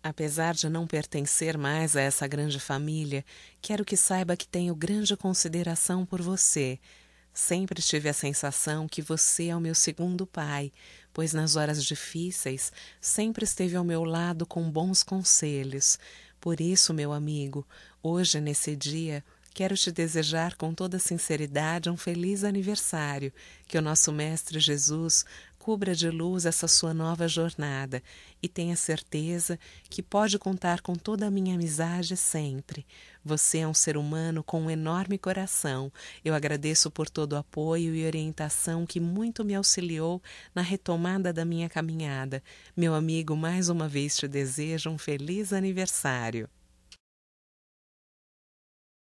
Apesar de não pertencer mais a essa grande família, quero que saiba que tenho grande consideração por você. Sempre tive a sensação que você é o meu segundo pai, pois nas horas difíceis sempre esteve ao meu lado com bons conselhos. Por isso, meu amigo, hoje, nesse dia, quero te desejar com toda sinceridade um feliz aniversário, que o nosso Mestre Jesus cubra de luz essa sua nova jornada e tenha certeza que pode contar com toda a minha amizade sempre. Você é um ser humano com um enorme coração. Eu agradeço por todo o apoio e orientação que muito me auxiliou na retomada da minha caminhada. Meu amigo, mais uma vez te desejo um feliz aniversário.